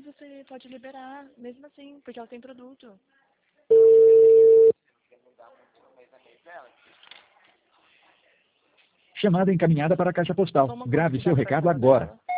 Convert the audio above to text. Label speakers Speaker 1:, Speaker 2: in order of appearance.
Speaker 1: você pode liberar, mesmo assim, porque ela tem produto.
Speaker 2: Chamada encaminhada para a caixa postal. Grave seu recado agora.